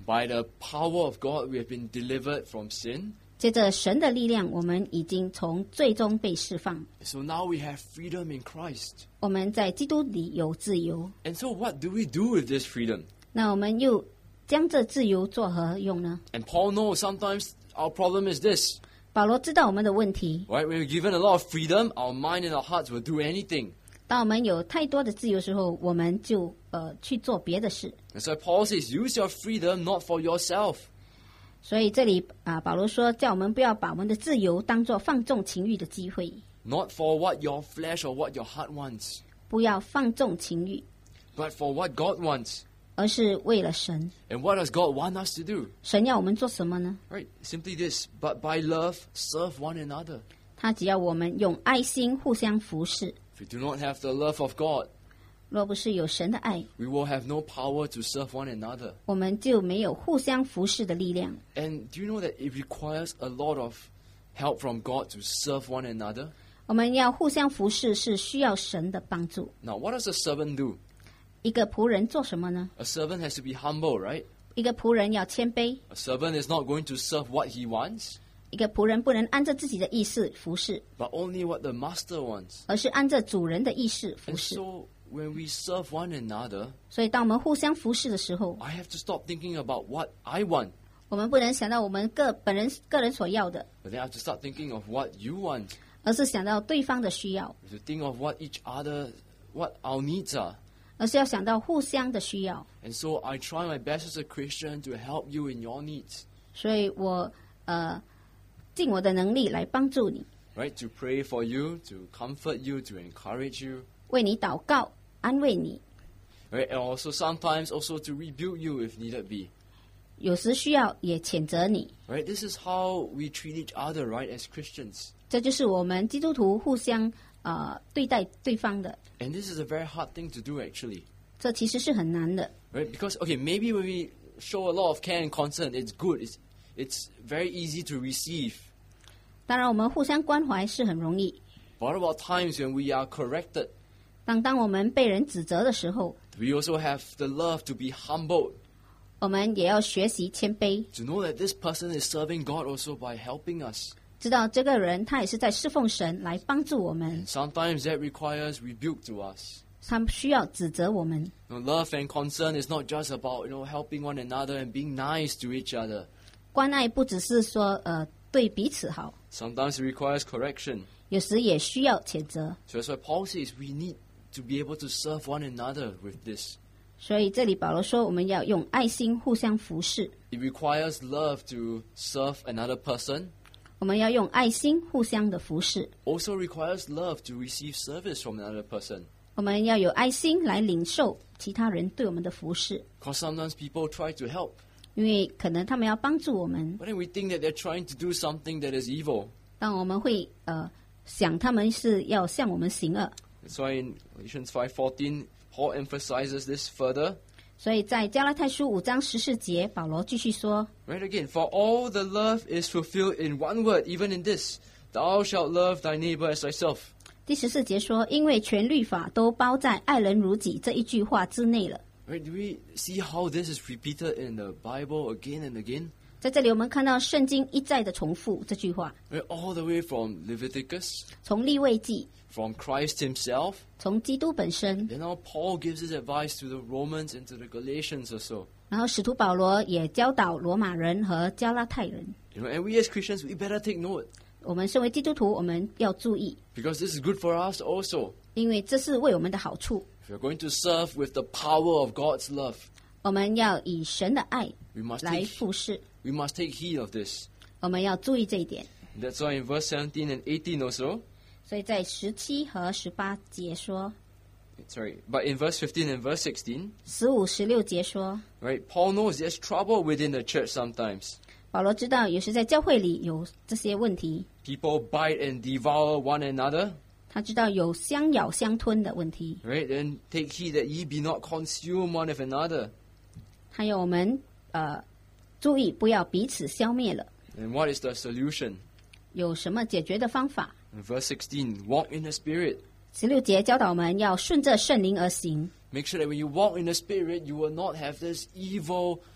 By the power of God, we have been delivered from sin. 借着神的力量，我们已经从最终被释放。 So now we have freedom in Christ. 我们在基督里有自由。 And so what do we do with this freedom? 那我们又将这自由作何用呢？ And Paul knows sometimes our problem is this. 保罗知道我们的问题。 Right? When we're given a lot of freedom, our mind and our hearts will do anything. 当我们有太多的自由时候，我们就呃去做别的事。 And so Paul says, use your freedom not for yourself. 所以这里啊，保罗说，叫我们不要把我们的自由当作放纵情欲的机会， Not for what your flesh or what your heart wants, 不要放纵情欲， but for what God wants. 而是为了神。 And what does God want us to do? 神要我们做什么呢？ Right? Simply this, but by love, serve one another. 他只要我们用爱心互相服侍。 If we do not have the love of God, 若不是有神的爱， we will have no power to serve one another. 我们就没有互相服侍的力量。 And do you know that it requires a lot of help from God to serve one another? 我们要互相服侍，是需要神的帮助。 Now, what does a servant do? 一个仆人做什么呢？ A servant has to be humble, right? 一个仆人要谦卑， A servant is not going to serve what he wants, 一个仆人不能按照自己的意思服侍， but only what the master wants. 而是按照主人的意识服 And 侍。 so, when we serve one another, 所以，当我们互相服侍的时候， I have to stop thinking about what I want, 我们不能想到我们个本人个人所要的， but then I have to start thinking of what you want. 而是想到对方的需要， We have to think of what each other, what our needs are. 而是要想到互相的需要。 And so, I try my best as a Christian to help you in your needs, 所以我呃尽我的能力来帮助你， right? To pray for you, to comfort you, to encourage you, 为你祷告，安慰你。 right? And also sometimes also to rebuke you if needed be. 有时需要也谴责你。 Right? This is how we treat each other, right, as Christians. 这就是我们基督徒互相呃对待对方的。 And this is a very hard thing to do, actually. 这其实是很难的。 Right? Because, okay, maybe when we show a lot of care and concern, it's good. It's, it's very easy to receive. 当然，我们互相关怀是很容易。 But what about times when we are corrected? 当当我们被人指责的时候， We also have the love to be humbled, 我们也要学习谦卑， to know that this person is serving God also by helping us. 知道这个人他也是在侍奉神来帮助我们， Sometimes that requires rebuke to us. 他需要指责我们。 You know, love and concern is not just about, you know, helping one another and being nice to each other. 关爱不只是说呃对彼此好， Sometimes it requires correction. 有时也需要谴责。 So that's why Paul says we need to be able to serve one another with this. 所以这里保罗说，我们要用爱心互相服侍， It requires love to serve another person. 我们要用爱心互相的服侍， Also requires love to receive service from another person. 我们要有爱心来领受其他人对我们的服侍， Because sometimes people try to help, 因为可能他们要帮助我们， but then we think that they're trying to do something that is evil. 但我们会呃想他们是要向我们行恶。 That's why in Galatians five fourteen, Paul emphasizes this further. 所以在加拉太书五章十四节，保罗继续说， Right again, for all the love is fulfilled in one word, even in this, thou shalt love thy neighbor as thyself. 第十四节说，因为全律法都包在爱人如己这一句话之内了。 Right? Do we see how this is repeated in the Bible again and again? 在这里，我们看到圣经一再的重复这句话， Right? All the way from Leviticus, 从利未记， from Christ himself. 从基督本身， Then now Paul gives his advice to the Romans and to the Galatians also. 然后使徒保罗也教导罗马人和加拉太人。 You know, and we as Christians, we better take note, 我们身为基督徒，我们要注意， because this is good for us also. 因为这是为我们的好处。 If we're going to serve with the power of God's love, 我们要以神的爱 we must 来 take, 服侍， we must take heed of this. 我们要注意这一点。 That's why in verse seventeen and eighteen also, 所以在十七和十八节说， sorry, but in verse fifteen and verse sixteen, 十五、十六节说， right, Paul knows there's trouble within the church sometimes. 保罗知道有时在教会里有这些问题， People bite and devour one another, 他知道有相咬相吞的问题， right? And take heed that ye be not consumed one of another. 还有我们呃注意不要彼此消灭了。 And what is the solution? 有什么解决的方法？ In verse sixteen, walk in the Spirit. 十六节教导我们要顺着圣灵而行， Make sure that when you walk in the Spirit, you will not have this evil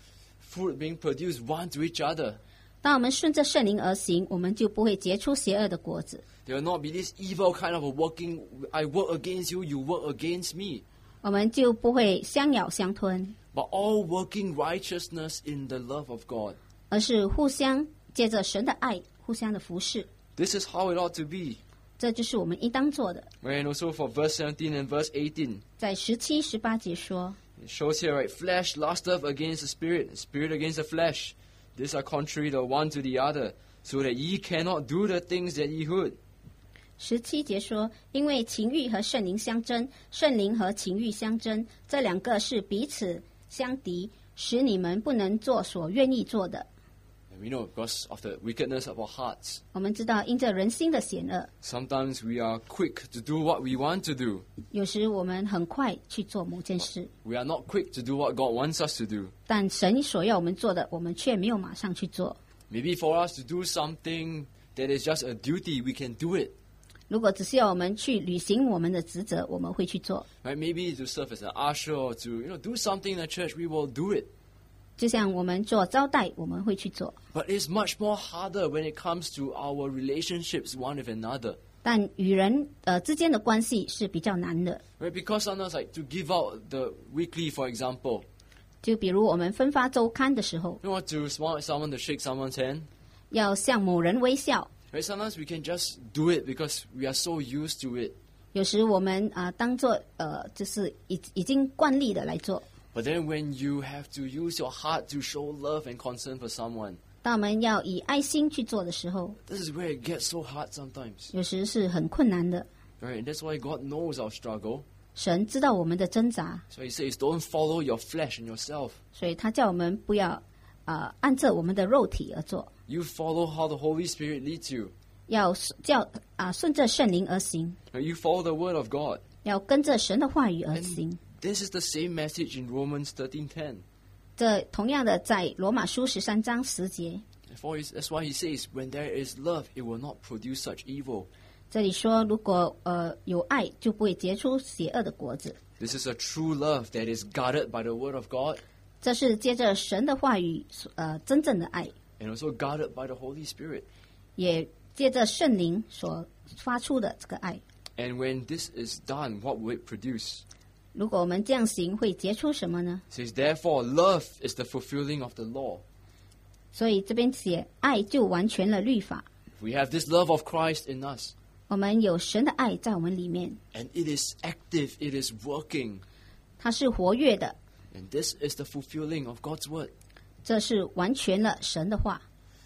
fruit being produced one to each other. 当我们顺着圣灵而行，我们就不会结出邪恶的果子。 There will not be this evil kind of a working, I work against you, you work against me. 我们就不会相咬相吞， But all working righteousness in the love of God. 而是互相借着神的爱互相的服侍。 This is how it ought to be. 这就是我们应当做的。 And also for verse seventeen and verse eighteen. 在十七、十八节说， It shows here, right? Flesh lusteth against the spirit, spirit against the flesh. These are contrary the one to the other, so that ye cannot do the things that ye would. 十七节说，因为情欲和圣灵相争，圣灵和情欲相争，这两个是彼此相敌，使你们不能做所愿意做的。 And we know because of the wickedness of our hearts. 我们知道，因着人心的险恶， Sometimes we are quick to do what we want to do. 有时我们很快去做某件事， We are not quick to do what God wants us to do. 但神所要我们做的，我们却没有马上去做。 Maybe for us to do something that is just a duty, we can do it. 如果只是要我们去履行我们的职责，我们会去做。 Right? Maybe to serve as an usher or to you know do something in the church, we will do it. 就像我们做招待，我们会去做。 But it's much more harder when it comes to our relationships one with another. 但与人呃之间的关系是比较难的。 Right? Because sometimes like to give out the weekly, for example, 就比如我们分发周刊的时候， you want to smile at someone to shake someone's hand. 要向某人微笑。 Right? Sometimes we can just do it because we are so used to it. 有时我们啊、呃、当做呃就是已已经惯例的来做。 But then when you have to use your heart to show love and concern for someone, 当我们要以爱心去做的时候， this is where it gets so hard sometimes. 有时是很困难的。 Right? And that's why God knows our struggle. 神知道我们的挣扎， So he says, don't follow your flesh and yourself. 所以他叫我们不要啊、呃按着我们的肉体而做， You follow how the Holy Spirit leads you. 要叫啊、呃顺着圣灵而行， Right? You follow the word of God. 要跟着神的话语而行。 This is the same message in Romans thirteen ten. 这同样的，在罗马书十三章十节， Therefore, he's- that's why he says, when there is love, it will not produce such evil. 这里说，如果呃有爱，就不会结出邪恶的果子。 This is a true love that is guarded by the word of God 这是接着神的话语，呃，真正的爱， and also guarded by the Holy Spirit. 也借着圣灵所发出的这个爱。 And when this is done, what will it produce? 如果我们这样行，会结出什么呢？ It says, therefore, love is the fulfilling of the law. 所以这边写，爱就完全了律法。 We have this love of Christ in us, 我们有神的爱在我们里面， and it is active, it is working. 它是活跃的， And this is the fulfilling of God's word. 这是完全了神的话。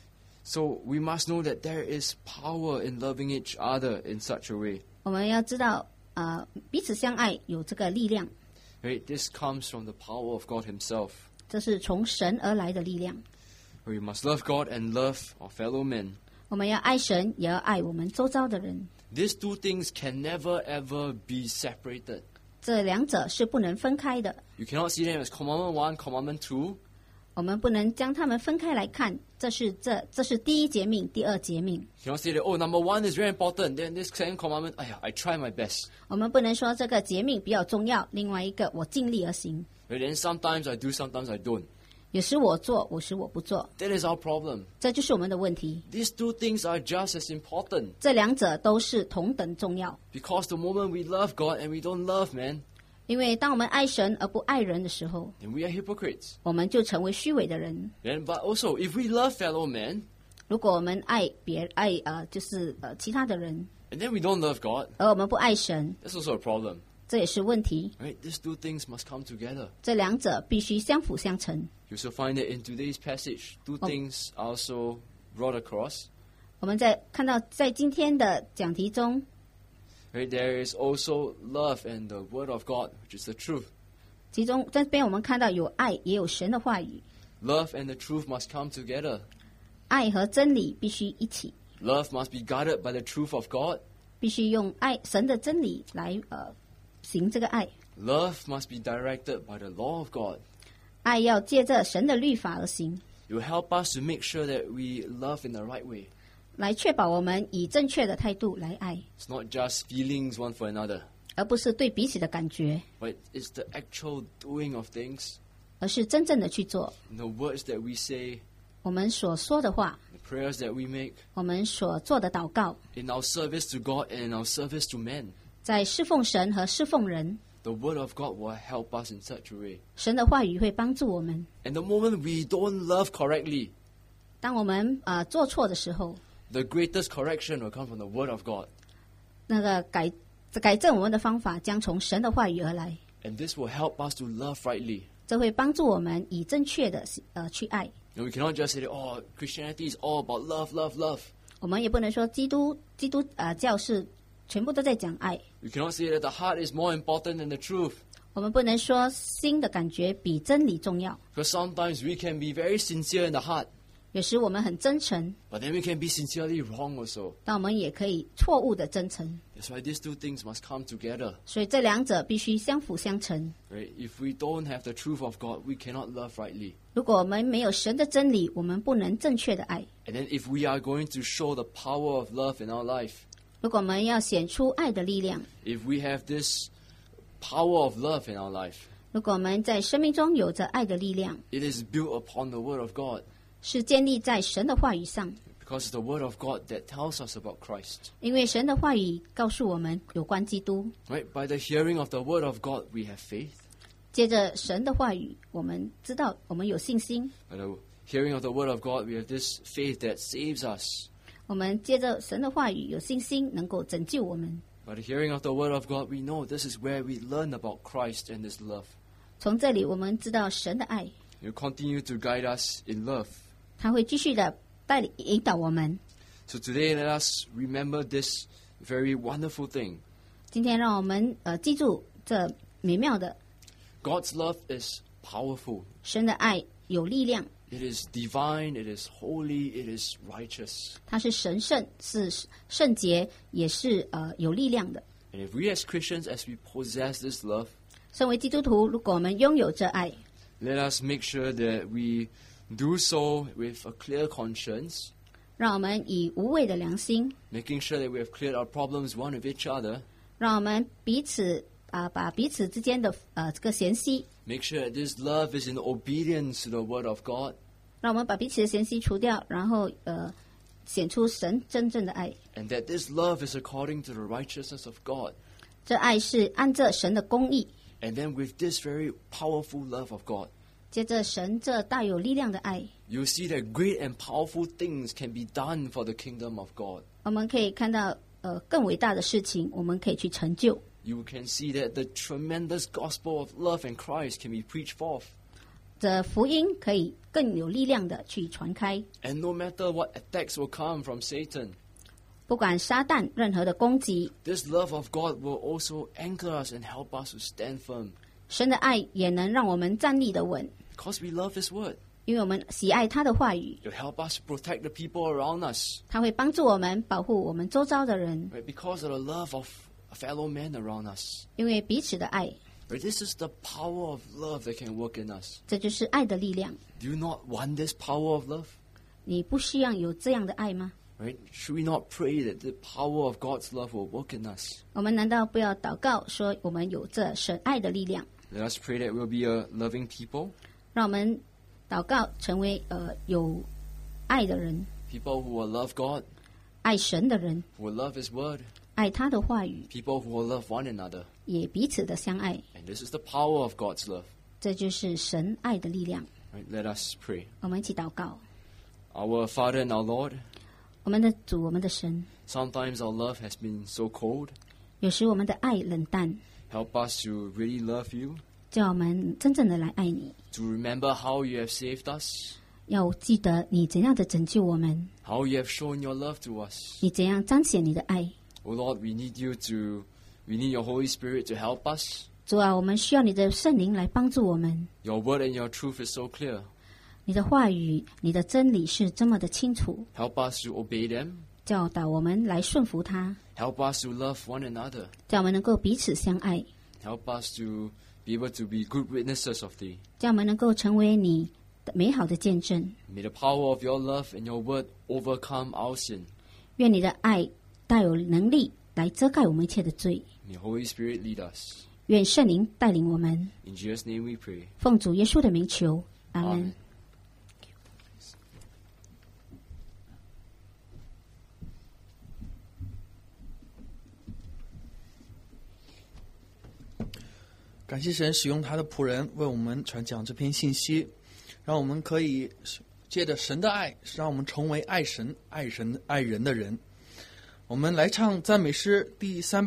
So we must know that there is power in loving each other in such a way. 我们要知道，呃，彼此相爱有这个力量， Right? This comes from the power of God himself. 这是从神而来的力量。 We must love God and love our fellow men. 我们要爱神，也要爱我们周遭的人。 These two things can never ever be separated. 这两者是不能分开的， You cannot see them as commandment one, commandment two. 我们不能将它们分开来看。这是这这是第一诫命，第二诫命。 You cannot say that, oh, number one is very important. Then this second commandment, I, I try my best. 我们不能说这个诫命比较重要，另外一个我尽力而行。 Right? Then sometimes I do, sometimes I don't. 有时我做，有时我不做， That is our problem. 这就是我们的问题。 These two things are just as important. 这两者都是同等重要， Because the moment we love God and we don't love man, 因为当我们爱神而不爱人的时候， then we are hypocrites. 我们就成为虚伪的人。 Then, but also, if we love fellow men, 如果我们爱别爱呃，就是呃其他的人， and then we don't love God, 而我们不爱神， that's also a problem. 这也是问题。 Right? These two things must come together. 这两者必须相辅相成。 You also find it in today's passage. Two Oh. things are also brought across. 我们在看到在今天的讲题中， Right? There is also love and the word of God, which is the truth. 其中这边我们看到有爱，也有神的话语。 Love and the truth must come together. 爱和真理必须一起， Love must be guided by the truth of God. 必须用爱神的真理来呃行这个爱。 Love must be directed by the law of God. 爱要借着神的律法而行， It will help us to make sure that we love in the right way. 来确保我们以正确的态度来爱， It's not just feelings one for another, 而不是对彼此的感觉， but it's the actual doing of things. 而是真正的去做。 In the words that we say, 我们所说的话， the prayers that we make, 我们所做的祷告， in our service to God and in our service to men, 在侍奉神和侍奉人， the word of God will help us in such a way. 神的话语会帮助我们。 And the moment we don't love correctly, 当我们呃做错的时候， the greatest correction will come from the word of God. 那个改改正我们的方法将从神的话语而来， And this will help us to love rightly. 这会帮助我们以正确的呃去爱。 And we cannot just say, that, oh, Christianity is all about love, love, love. 我们也不能说基督基督呃教是全部都在讲爱。 We cannot say that the heart is more important than the truth. 我们不能说心的感觉比真理重要。 Because sometimes we can be very sincere in the heart, 有时我们很真诚， but then we can be sincerely wrong also. 但我们也可以错误的真诚。 That's why these two things must come together. 所以这两者必须相辅相成。 Right? If we don't have the truth of God, we cannot love rightly. 如果我们没有神的真理，我们不能正确的爱。 And then if we are going to show the power of love in our life, 如果我们要显出爱的力量， if we have this power of love in our life, 如果我们在生命中有着爱的力量， it is built upon the word of God. 是建立在神的话语上， Because it's the word of God that tells us about Christ. 因为神的话语告诉我们有关基督。 Right? By the hearing of the word of God, we have faith. 接着神的话语，我们知道我们有信心。 By the hearing of the word of God, we have this faith that saves us. 我们接着神的话语有信心，能够拯救我们。 By the hearing of the word of God, we know this is where we learn about Christ and His love. 从这里我们知道神的爱， He will continue to guide us in love. 他会继续的带领引导我们。 So today, let us remember this very wonderful thing. 今天让我们呃记住这美妙的 God's love is powerful. 神的爱有力量， It is divine, it is holy, it is righteous. 它是神圣，是圣洁，也是呃有力量的。 And if we as Christians, as we possess this love, 身为基督徒，如果我们拥有这爱， let us make sure that we do so with a clear conscience, 让我们以无畏的良心， making sure that we have cleared our problems one with each other, 让我们彼此啊、呃、把彼此之间的呃这个嫌隙， make sure that this love is in obedience to the word of God, 让我们把彼此的嫌隙除掉，然后呃显出神真正的爱。 and that this love is according to the righteousness of God. 这爱是按着神的公义， And then with this very powerful love of God, 接着神这大有力量的爱， you see that great and powerful things can be done for the kingdom of God. 我们可以看到呃更伟大的事情，我们可以去成就。 You can see that the tremendous gospel of love in Christ can be preached forth. 这福音可以更有力量的去传开， And no matter what attacks will come from Satan, 不管撒旦任何的攻击， this love of God will also anchor us and help us to stand firm. 神的爱也能让我们站立的稳， Because we love His word. 因为我们喜爱他的话语， It will help us to protect the people around us. 他会帮助我们保护我们周遭的人， Right? Because of the love of fellow men around us. 因为彼此的爱， Right? This is the power of love that can work in us. 这就是爱的力量。 Do you not want this power of love? 你不需要有这样的爱吗？ Right? Should we not pray that the power of God's love will work in us? 我们难道不要祷告说我们有这神爱的力量？ Let us pray that we'll be a loving people, 让我们祷告成为呃有爱的人， people who will love God, 爱神的人， who will love His word, 爱他的话语， people who will love one another. 也彼此的相爱。 And this is the power of God's love. 这就是神爱的力量。 Right? Let us pray. 我们一起祷告， Our Father and our Lord, 我们的主，我们的神， sometimes our love has been so cold. 有时我们的爱冷淡， Help us to really love you, 叫我们真正的来爱你。 to remember how you have saved us, 要记得你怎样的拯救我们， how you have shown your love to us. 你怎样彰显你的爱。 Oh Lord, we need you to, we need your Holy Spirit to help us. 主啊，我们需要你的圣灵来帮助我们。 Your word and your truth is so clear. 你的话语，你的真理是这么的清楚， Help us to obey them. 教导我们来顺服他， Help us to love one another. 叫我们能够彼此相爱， Help us to be able to be good witnesses of thee. 叫我们能够成为你的美好的见证。 May the power of your love and your word overcome our sin. 愿你的爱带有能力来遮盖我们一切的罪， May Holy Spirit lead us. 愿圣灵带领我们。 In Jesus' name we pray. 奉主耶稣的名求，阿门。 Amen. 感谢神使用他的仆人为我们传讲这篇信息，让我们可以借着神的爱，让我们成为爱神、爱神、爱人的人。我们来唱赞美诗第三